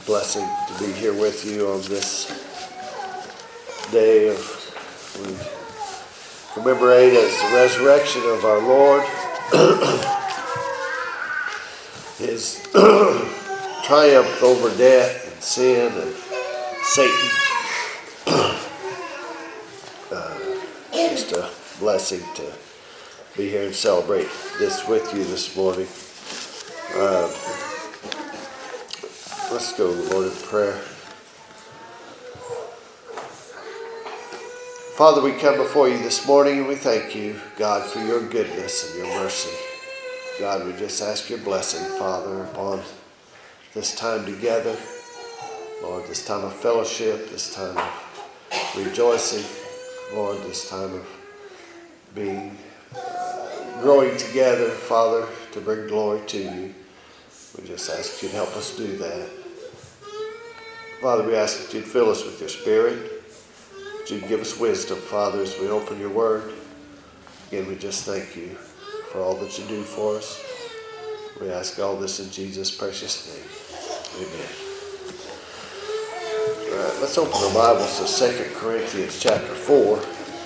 blessing to be here with you on this day of we commemorate as the resurrection of our Lord, His triumph over death and sin and Satan. Just a blessing to be here and celebrate this with you this morning. Let's go to the Lord in prayer. Father, we come before you this morning and we thank you, God, for your goodness and your mercy. God, we just ask your blessing, Father, upon this time together. Lord, this time of fellowship, this time of rejoicing. Lord, this time of being growing together, Father, to bring glory to you. We just ask you to help us do that. Father, we ask that you'd fill us with your Spirit, that you'd give us wisdom, Father, as we open your word. Again, we just thank you for all that you do for us. We ask all this in Jesus' precious name. Amen. All right, let's open our Bibles to 2 Corinthians chapter 4.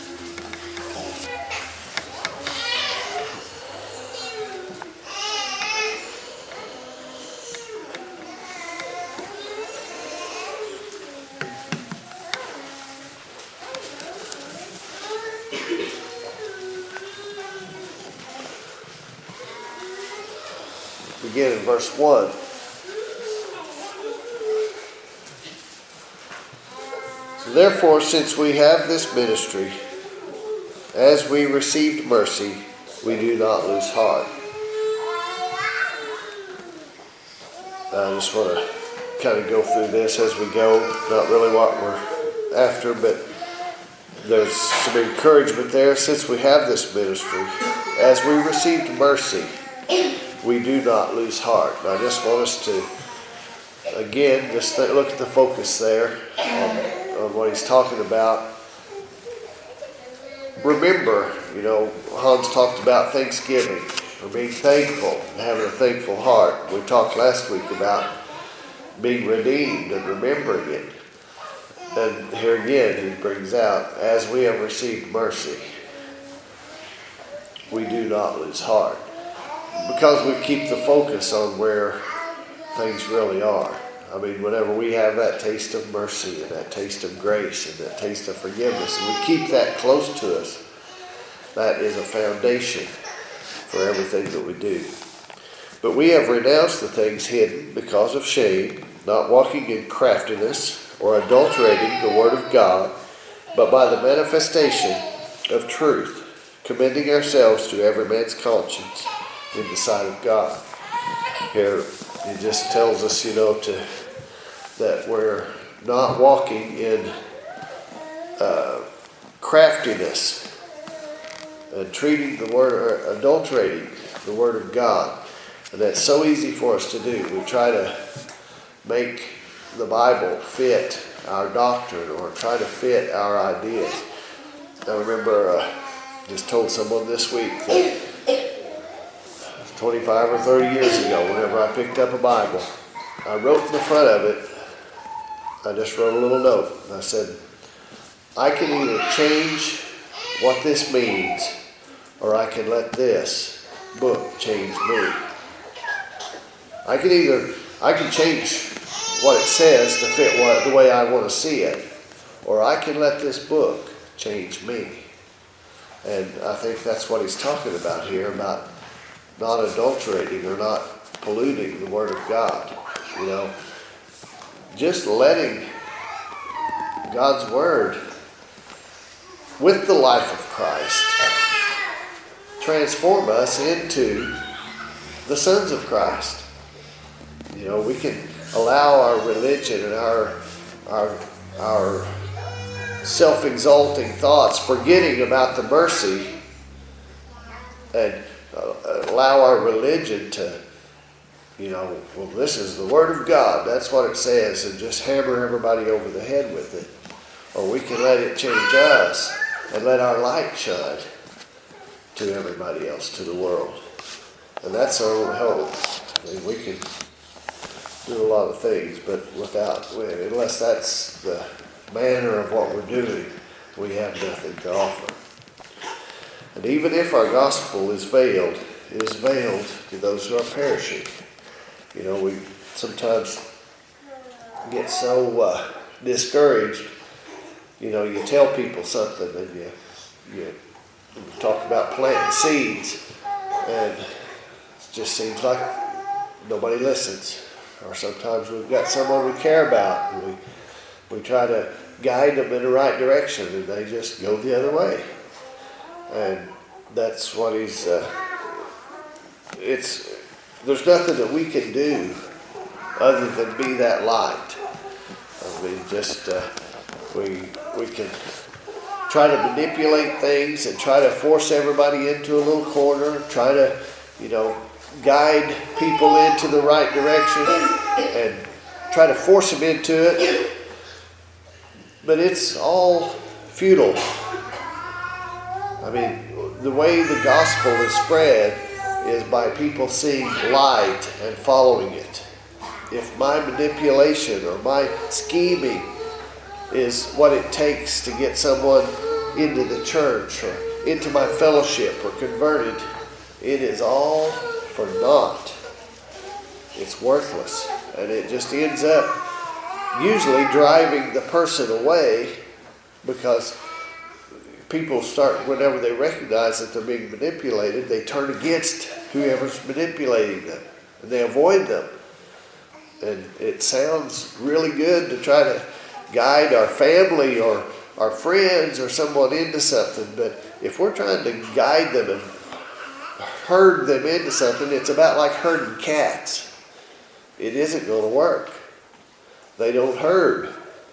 Begin in verse 1. So therefore, since we have this ministry, as we received mercy, we do not lose heart. I just want to kind of go through this as we go. Not really what we're after, but there's some encouragement there. Since we have this ministry, as we received mercy, we do not lose heart. And I just want us to, again, just look at the focus there on what he's talking about. Remember, Hans talked about Thanksgiving, or being thankful, and having a thankful heart. We talked last week about being redeemed and remembering it. And here again, he brings out, as we have received mercy, we do not lose heart. Because we keep the focus on where things really are. I mean, whenever we have that taste of mercy and that taste of grace and that taste of forgiveness, and we keep that close to us, that is a foundation for everything that we do. But we have renounced the things hidden because of shame, not walking in craftiness or adulterating the word of God, but by the manifestation of truth, commending ourselves to every man's conscience in the sight of God. Here, it just tells us, that we're not walking in craftiness and treating the word, or adulterating the word of God. And that's so easy for us to do. We try to make the Bible fit our doctrine or try to fit our ideas. I remember just told someone this week that 25 or 30 years ago, whenever I picked up a Bible, I wrote in the front of it, I just wrote a little note. I said, I can either change what this means, or I can let this book change me. I can change what it says to fit the way I want to see it, or I can let this book change me. And I think that's what he's talking about here, about not adulterating or not polluting the Word of God. Just letting God's Word with the life of Christ transform us into the sons of Christ. We can allow our religion and our self-exalting thoughts, forgetting about the mercy, and allow our religion to, this is the Word of God, that's what it says, and just hammer everybody over the head with it. Or we can let it change us and let our light shine to everybody else, to the world. And that's our only hope. I mean, we can do a lot of things, but unless that's the manner of what we're doing, we have nothing to offer. And even if our gospel is veiled, it is veiled to those who are perishing. We sometimes get so discouraged. You tell people something and you talk about planting seeds, and it just seems like nobody listens. Or sometimes we've got someone we care about, and we try to guide them in the right direction, and they just go the other way. And that's what there's nothing that we can do other than be that light. We can try to manipulate things and try to force everybody into a little corner, try to, guide people into the right direction and try to force them into it. But it's all futile. The way the gospel is spread is by people seeing light and following it. If my manipulation or my scheming is what it takes to get someone into the church or into my fellowship or converted, it is all for naught. It's worthless, and it just ends up usually driving the person away, because people start, whenever they recognize that they're being manipulated, they turn against whoever's manipulating them, and they avoid them. And it sounds really good to try to guide our family or our friends or someone into something, but if we're trying to guide them and herd them into something, it's about like herding cats. It isn't going to work. They don't herd.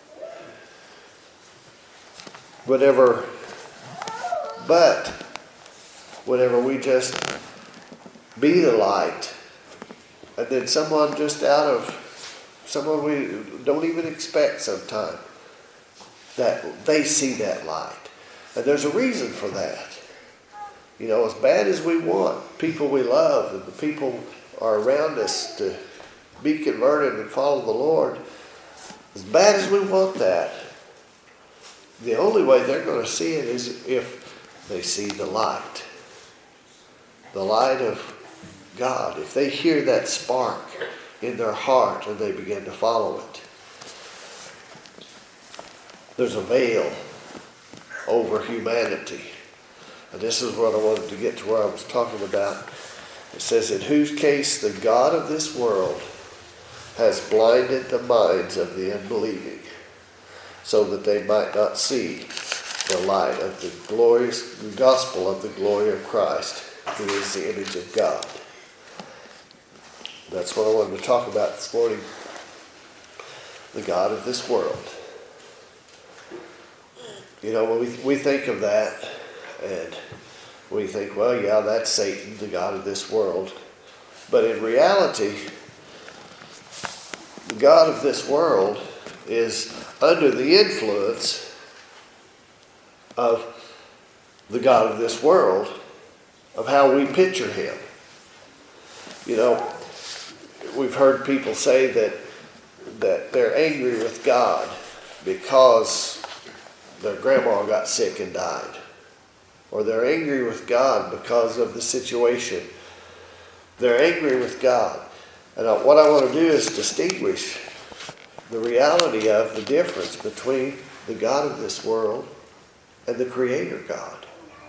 Whenever we just be the light, and then someone we don't even expect sometimes, that they see that light. And there's a reason for that. As bad as we want people we love and the people are around us to be converted and follow the Lord, as bad as we want that, the only way they're going to see it is if they see the light of God. If they hear that spark in their heart and they begin to follow it. There's a veil over humanity. And this is what I wanted to get to where I was talking about. It says, in whose case the God of this world has blinded the minds of the unbelieving, so that they might not see the light of the gospel of the glory of Christ, who is the image of God. That's what I wanted to talk about this morning. The God of this world. When we think of that, and we think, well, yeah, that's Satan, the God of this world. But in reality, the God of this world is under the influence of the God of this world, of how we picture him. We've heard people say that they're angry with God because their grandma got sick and died. Or they're angry with God because of the situation. They're angry with God. And what I want to do is distinguish the reality of the difference between the God of this world and the Creator God.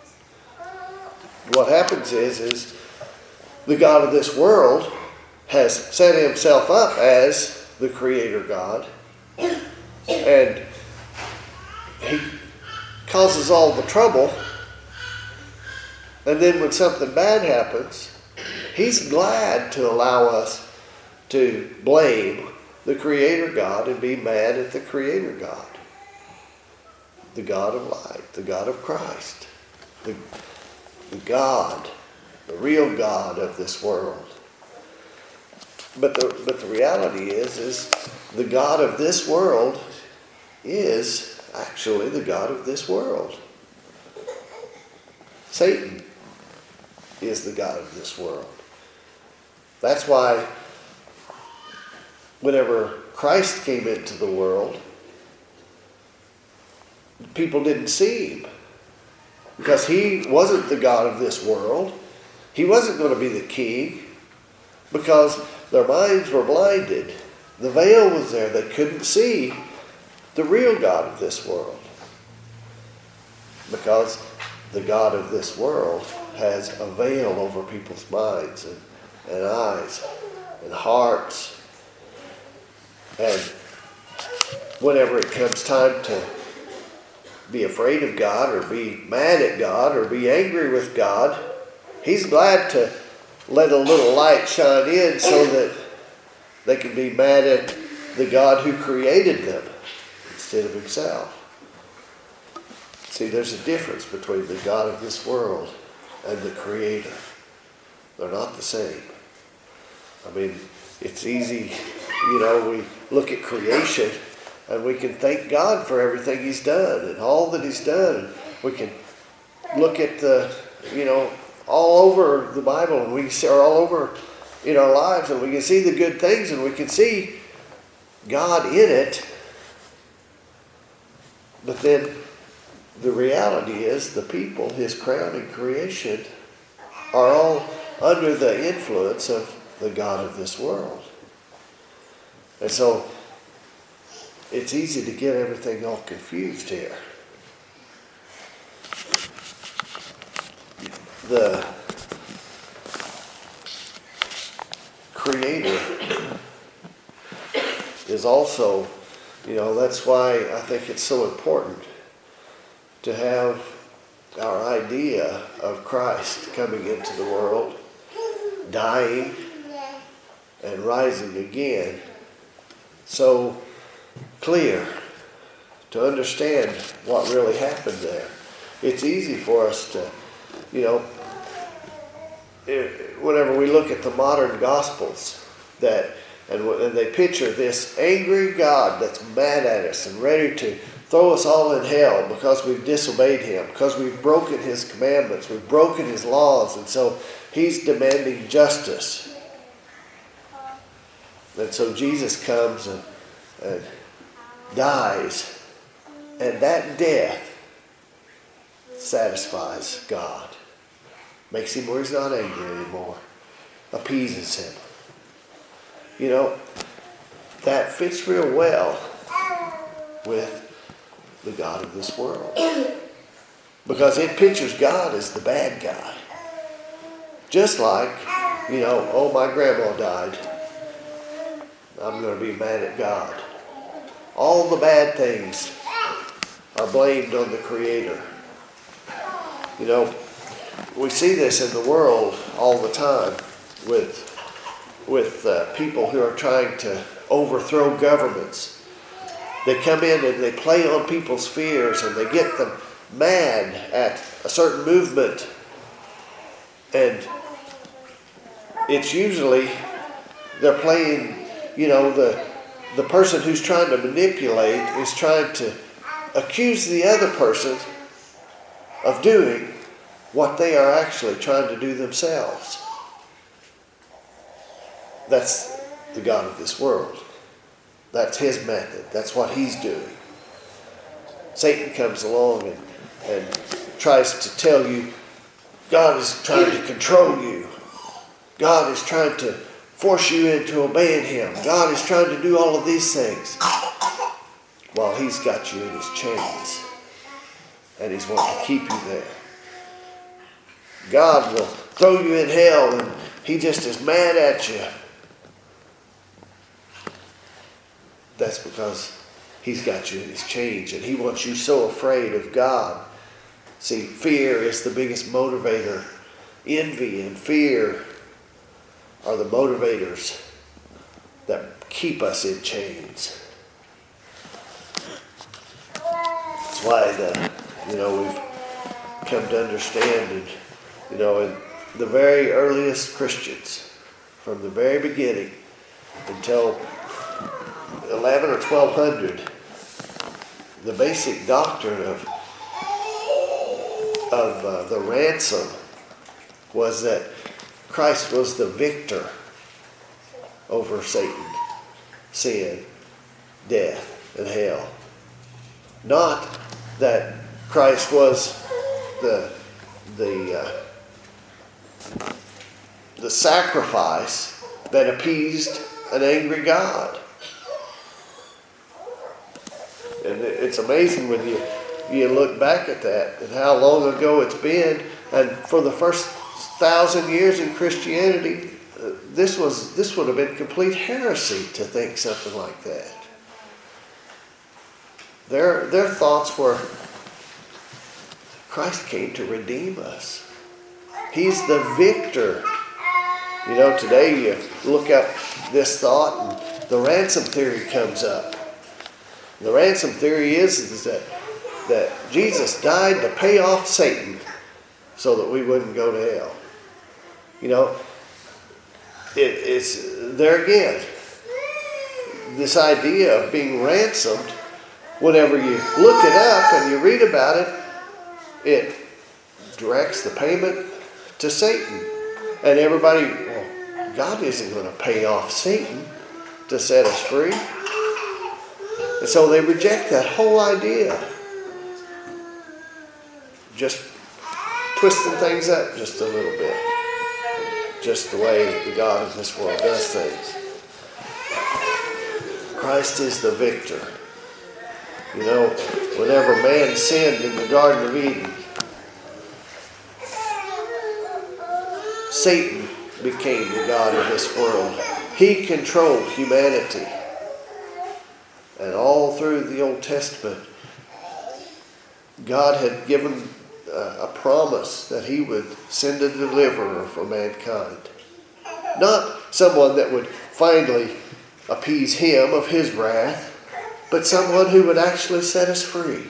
What happens is the God of this world has set himself up as the Creator God, and he causes all the trouble. And then when something bad happens, he's glad to allow us to blame the Creator God and be mad at the Creator God. The God of light, the God of Christ, the God, the real God of this world. But the reality is the God of this world is actually the God of this world. Satan is the God of this world. That's why whenever Christ came into the world, people didn't see him because he wasn't the God of this world. He wasn't going to be the king because their minds were blinded. The veil was there. They couldn't see the real God of this world because the God of this world has a veil over people's minds and eyes and hearts. And whenever it comes time to be afraid of God or be mad at God or be angry with God, he's glad to let a little light shine in so that they can be mad at the God who created them instead of himself. See, there's a difference between the God of this world and the Creator. They're not the same. I mean, it's easy, we look at creation and we can thank God for everything he's done and all that he's done. We can look at all over the Bible and we see, or all over in our lives, and we can see the good things and we can see God in it. But then the reality is the people, his crown and creation, are all under the influence of the God of this world. And so it's easy to get everything all confused here. The Creator is also, that's why I think it's so important to have our idea of Christ coming into the world, dying, and rising again so clear to understand what really happened there. It's easy for us to, whenever we look at the modern Gospels, and they picture this angry God that's mad at us and ready to throw us all in hell because we've disobeyed him, because we've broken his commandments, we've broken his laws, and so he's demanding justice. And so Jesus comes and dies, and that death satisfies God. Makes him where he's not angry anymore. Appeases him. That fits real well with the God of this world. Because it pictures God as the bad guy. Just like, my grandma died. I'm going to be mad at God. All the bad things are blamed on the Creator. We see this in the world all the time with people who are trying to overthrow governments. They come in and they play on people's fears and they get them mad at a certain movement. And it's usually they're playing, the person who's trying to manipulate is trying to accuse the other person of doing what they are actually trying to do themselves. That's the God of this world. That's his method. That's what he's doing. Satan comes along and tries to tell you God is trying to control you. God is trying to force you into obeying him. God is trying to do all of these things while he's got you in his chains. And he's wanting to keep you there. God will throw you in hell and he just is mad at you. That's because he's got you in his chains and he wants you so afraid of God. See, fear is the biggest motivator. Envy and fear are the motivators that keep us in chains. That's why we've come to understand and in the very earliest Christians, from the very beginning until 11 or 1200, the basic doctrine of the ransom was that Christ was the victor over Satan. sin, death, and hell. Not that Christ was the sacrifice that appeased an angry God. And it's amazing when you look back at that and how long ago it's been. And for the first 1,000 years in Christianity, this would have been complete heresy to think something like that. Their thoughts were, Christ came to redeem us. He's the victor. You know, today you look up this thought and the ransom theory comes up. The ransom theory is that Jesus died to pay off Satan so that we wouldn't go to hell. You know, it's there again. This idea of being ransomed, whenever you look it up and you read about it, it directs the payment to Satan. And everybody, well, God isn't going to pay off Satan to set us free. And so they reject that whole idea. Just twisting things up just a little bit. Just the way the God of this world does things. Christ is the victor. You know, whenever man sinned in the Garden of Eden, Satan became the God of this world. He controlled humanity. And all through the Old Testament, God had given a promise that He would send a deliverer for mankind. Not someone that would finally appease Him of His wrath, but someone who would actually set us free.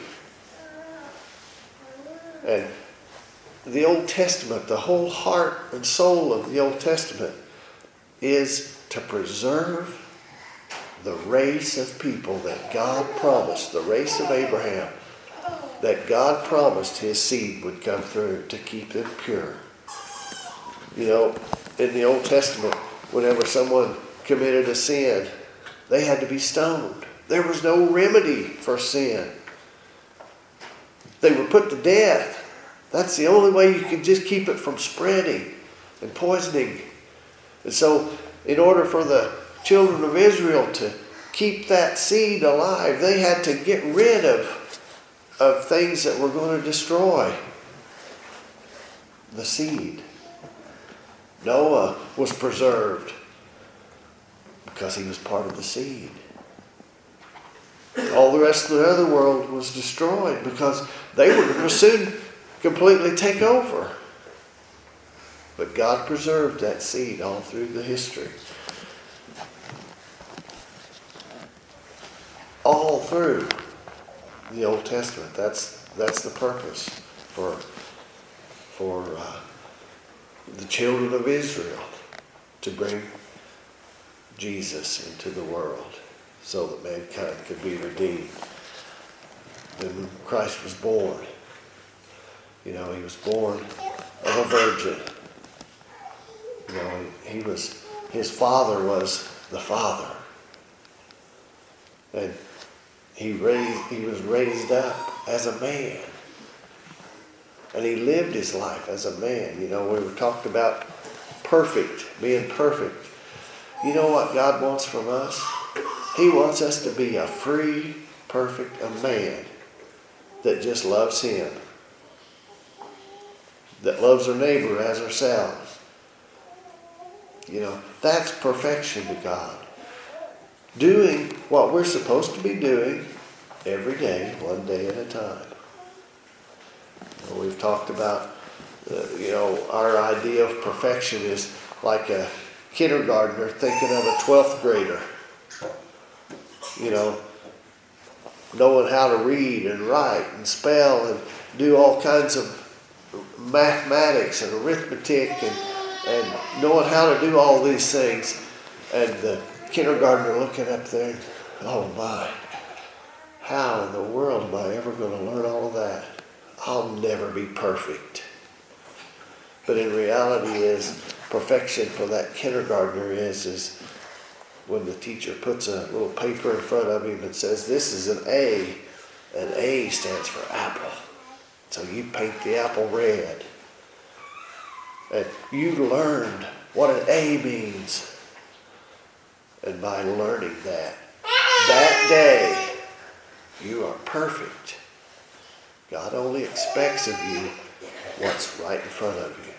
And the Old Testament, the whole heart and soul of the Old Testament is to preserve the race of people that God promised, the race of Abraham, that God promised His seed would come through to keep them pure. You know, in the Old Testament, whenever someone committed a sin, they had to be stoned. There was no remedy for sin. They were put to death. That's the only way you could just keep it from spreading and poisoning. And so, in order for the children of Israel to keep that seed alive, they had to get rid of things that were going to destroy the seed. Noah was preserved because he was part of the seed. All the rest of the other world was destroyed because they were going to soon completely take over. But God preserved that seed all through the history. All through the Old Testament. That's the purpose for the children of Israel, to bring Jesus into the world so that mankind could be redeemed. And when Christ was born, you know, He was born of a virgin. You know, His father was the Father. And He was raised up as a man. And He lived His life as a man. You know, we were talked about perfect, being perfect. You know what God wants from us? He wants us to be a free, perfect man that just loves Him. That loves our neighbor as ourselves. You know, that's perfection to God. Doing what we're supposed to be doing every day, one day at a time. We've talked about, our idea of perfection is like a kindergartner thinking of a 12th grader. You know, knowing how to read and write and spell and do all kinds of mathematics and arithmetic and knowing how to do all these things. And the kindergartner looking up there, oh my, how in the world am I ever going to learn all of that? I'll never be perfect. But in reality perfection for that kindergartner is when the teacher puts a little paper in front of him and says, this is an A. An A stands for apple. So you paint the apple red. And you learned what an A means. And by learning that day, you are perfect. God only expects of you what's right in front of you.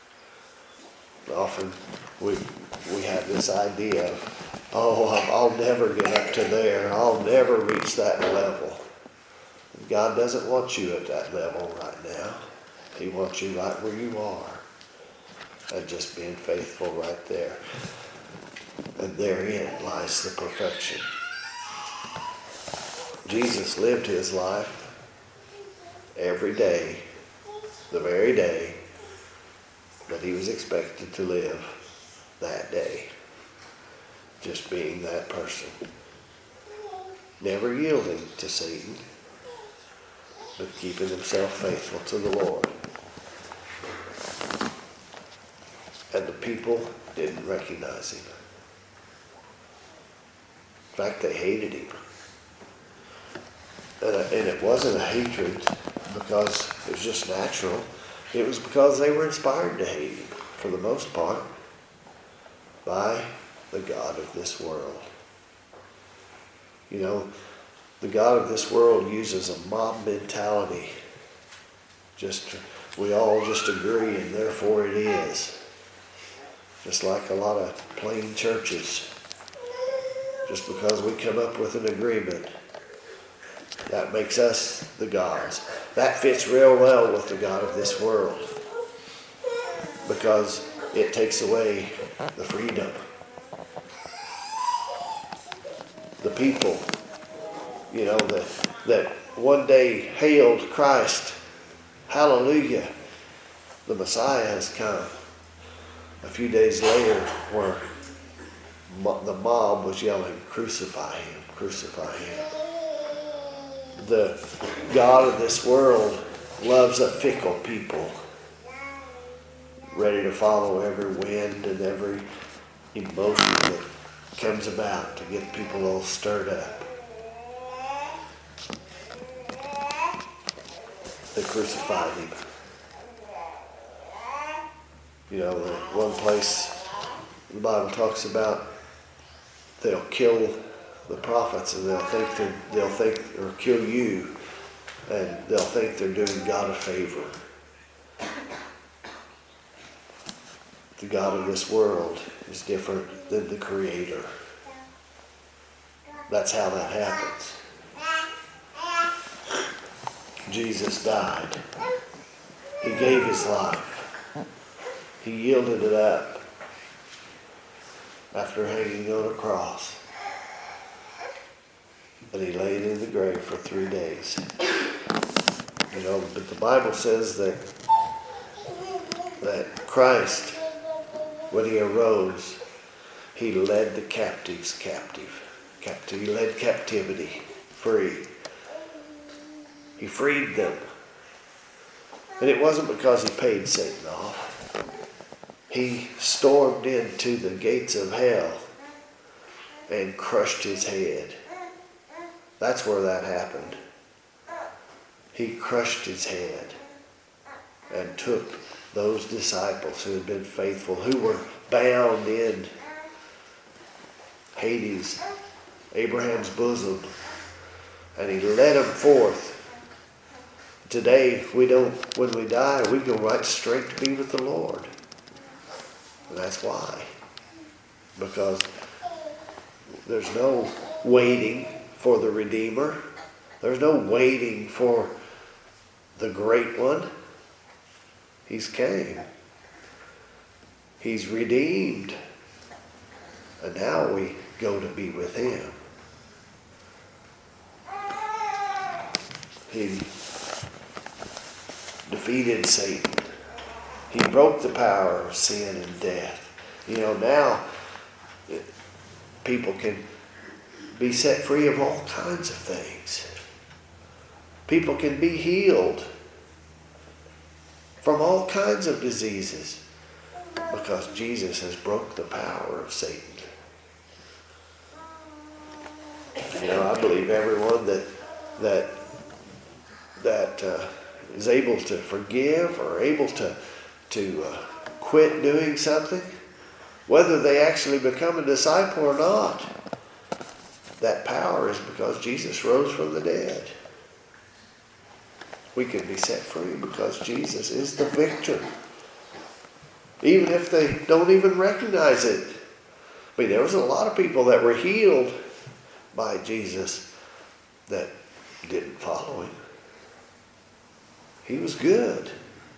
Often we have this idea of, I'll never get up to there. I'll never reach that level. God doesn't want you at that level right now. He wants you right where you are. And just being faithful right there. And therein lies the perfection. Jesus lived his life every day, the very day that he was expected to live that day. Just being that person. Never yielding to Satan, but keeping himself faithful to the Lord. And the people didn't recognize him. In fact, they hated him. And it wasn't a hatred because it was just natural. It was because they were inspired to hate him, for the most part, by the god of this world. You know, the god of this world uses a mob mentality. We all just agree and therefore it is. Just like a lot of plain churches. Just because we come up with an agreement, that makes us the gods. That fits real well with the god of this world. Because it takes away the freedom. The people, you know, that one day hailed Christ. Hallelujah. The Messiah has come. A few days later, where the mob was yelling, crucify him, crucify him. The god of this world loves a fickle people, ready to follow every wind and every emotion that comes about to get people all stirred up. They crucified him. You know, one place the Bible talks about they'll kill the prophets and they'll think or kill you, and they'll think they're doing God a favor. The God of this world is different than the Creator. That's how that happens. Jesus died. He gave his life. He yielded it up after hanging on a cross. And he laid in the grave for 3 days. You know, but the Bible says that Christ, when he arose, he led the captives captive. He led captivity free. He freed them. And it wasn't because he paid Satan off. He stormed into the gates of hell and crushed his head. That's where that happened. He crushed his head and took those disciples who had been faithful, who were bound in Hades, Abraham's bosom, and he led them forth. Today, when we die, we go right straight to be with the Lord. And that's why. Because there's no waiting for the Redeemer. There's no waiting for the Great One. He's came. He's redeemed. And now we go to be with him. He defeated Satan. He broke the power of sin and death. You know, now people can be set free of all kinds of things. People can be healed from all kinds of diseases because Jesus has broke the power of Satan. I believe everyone that is able to forgive or able to quit doing something, whether they actually become a disciple or not, that power is because Jesus rose from the dead. We can be set free because Jesus is the victor. Even if they don't even recognize it. I mean, there was a lot of people that were healed by Jesus that didn't follow him. He was good.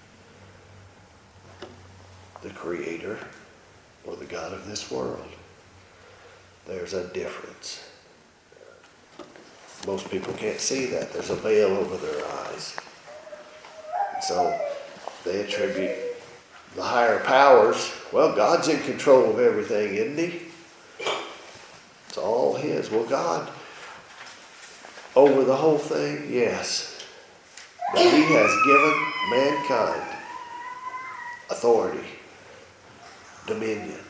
The creator or the God of this world. There's a difference. Most people can't see that. There's a veil over their eyes. So they attribute the higher powers. Well, God's in control of everything, isn't he? It's all his. Well, God, over the whole thing, yes. But he has given mankind authority, dominion.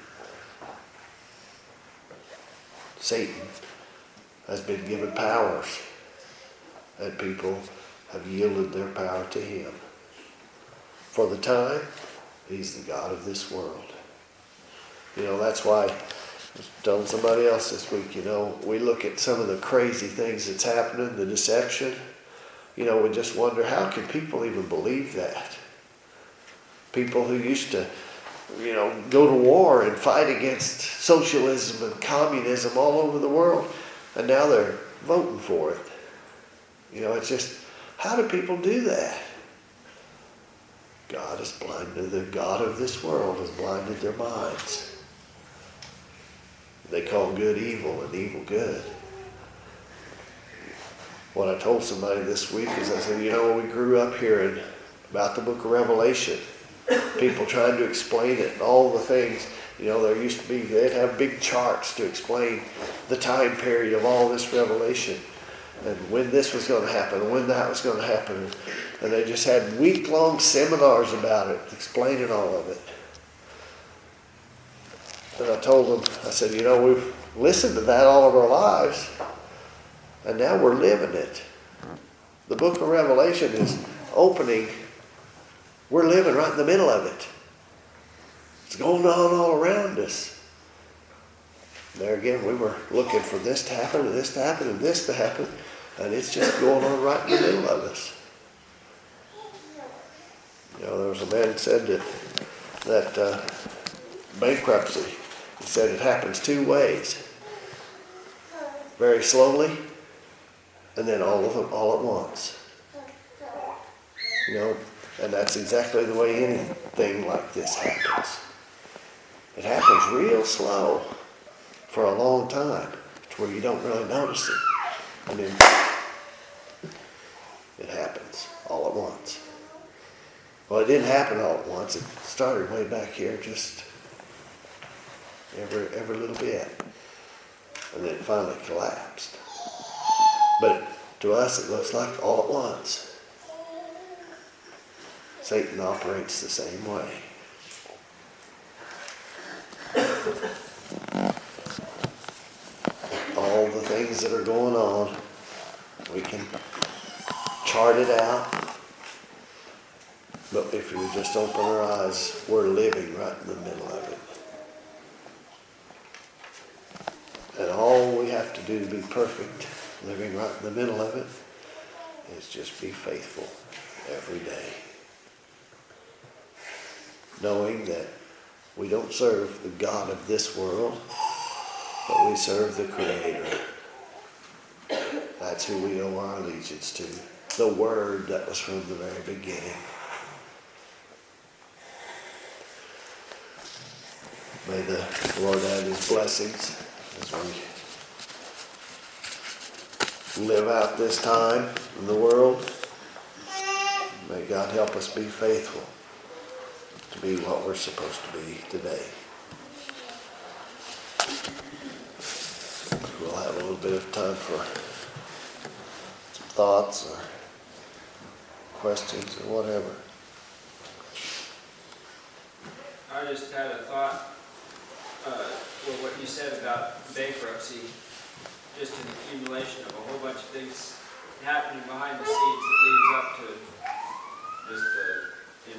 Satan has been given powers, and people have yielded their power to him. For the time, he's the God of this world. That's why I was telling somebody else this week, we look at some of the crazy things that's happening, the deception. We just wonder, how can people even believe that? People who used to, go to war and fight against socialism and communism all over the world, and now they're voting for it. It's just, how do people do that? God is blinded. The God of this world has blinded their minds. They call good evil and evil good. What I told somebody this week is, I said, we grew up hearing about the book of Revelation, people trying to explain it and all the things. There used to be, they'd have big charts to explain the time period of all this revelation and when this was going to happen, when that was going to happen. And they just had week-long seminars about it, explaining all of it. And I told them, I said, we've listened to that all of our lives, and now we're living it. The book of Revelation is opening. We're living right in the middle of it. It's going on all around us. There again, we were looking for this to happen, and this to happen, and this to happen, and it's just going on right in the middle of us. There was a man that said that bankruptcy, he said it happens two ways. Very slowly, and then all of them all at once. And that's exactly the way anything like this happens. It happens real slow for a long time to where you don't really notice it. And then it happens all at once. Well, it didn't happen all at once. It started way back here, just every little bit. And then it finally collapsed. But to us, it looks like all at once. Satan operates the same way. All the things that are going on, we can chart it out. But if we just open our eyes, we're living right in the middle of it. And all we have to do to be perfect, living right in the middle of it, is just be faithful every day. Knowing that we don't serve the God of this world, but we serve the Creator. That's who we owe our allegiance to. The Word that was from the very beginning. May the Lord add His blessings as we live out this time in the world. May God help us be faithful to be what we're supposed to be today. We'll have a little bit of time for some thoughts or questions or whatever. I just had a thought with what you said about bankruptcy. just an accumulation of a whole bunch of things happening behind the scenes that leads up to just the,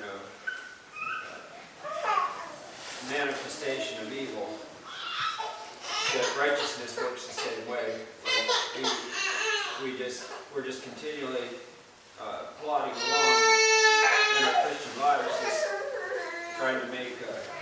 manifestation of evil. That righteousness works the same way. Like we're just continually plodding along in our Christian lives, just trying to make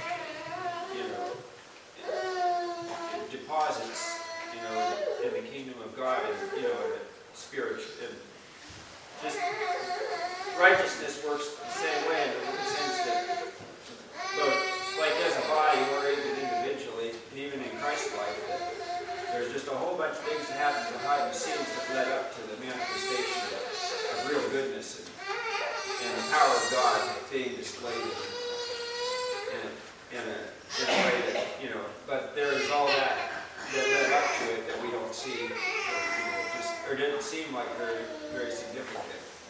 deposits, in the kingdom of God, and in the spirit. And just righteousness works the same way in the sense that both, like as a body or even individually, and even in Christ's life, that there's just a whole bunch of things that happen behind the scenes that led up to the manifestation of real goodness and the power of God being displayed in a way that, but there is all that led up to it that we don't see, or didn't seem like very, very significant.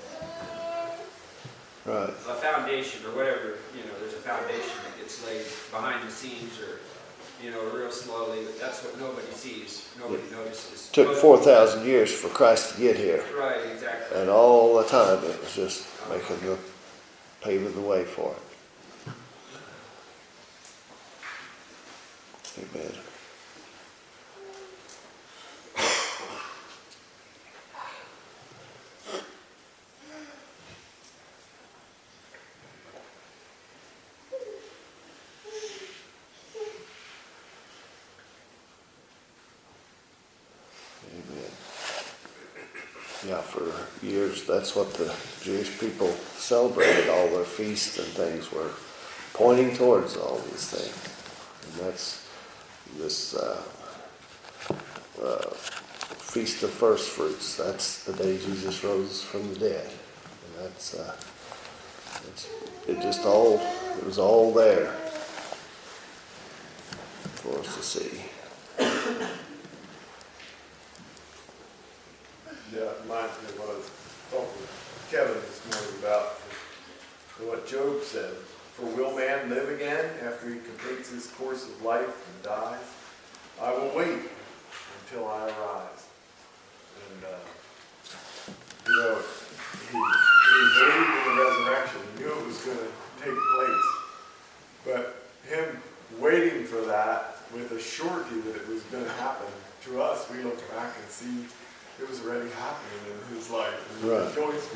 Right. A foundation or whatever, there's a foundation that gets laid behind the scenes or, real slowly, but that's what nobody sees, nobody notices. Took 4,000 years for Christ to get here. Right, exactly. And all the time it was just paving the way for it. Amen. Yeah, for years, that's what the Jewish people celebrated. All their feasts and things were pointing towards all these things. And that's this Feast of First Fruits. That's the day Jesus rose from the dead. And it was all there for us to see. Yeah, it reminds me of what I was talking with Kevin this morning about, what Job said. For will man live again after he completes his course of life and dies? I will wait until I arise. And, he believed in the resurrection. He knew it was going to take place. But him waiting for that with a surety that it was going to happen, to us, we look back and see it was already happening in his life. And we rejoice